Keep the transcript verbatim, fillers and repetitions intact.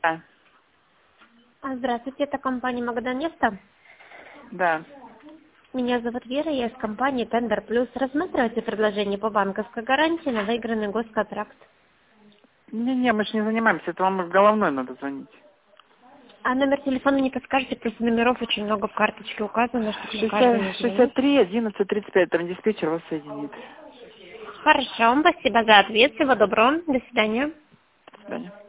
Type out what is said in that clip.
Да. А, Здравствуйте, это компания Магадан Нефта. Да. Меня зовут Вера, я из компании Тендер Плюс. Рассматриваете предложение по банковской гарантии на выигранный госконтракт. Не-не, мы же не занимаемся, это вам в головной надо звонить. А номер телефона не подскажете, просто номеров очень много в карточке указано, чтобы на каждый не шестьдесят, звонить. шестьдесят три, одиннадцать, тридцать пять, там диспетчер вас соединит. Хорошо, спасибо за ответ, всего доброго, до свидания. До свидания.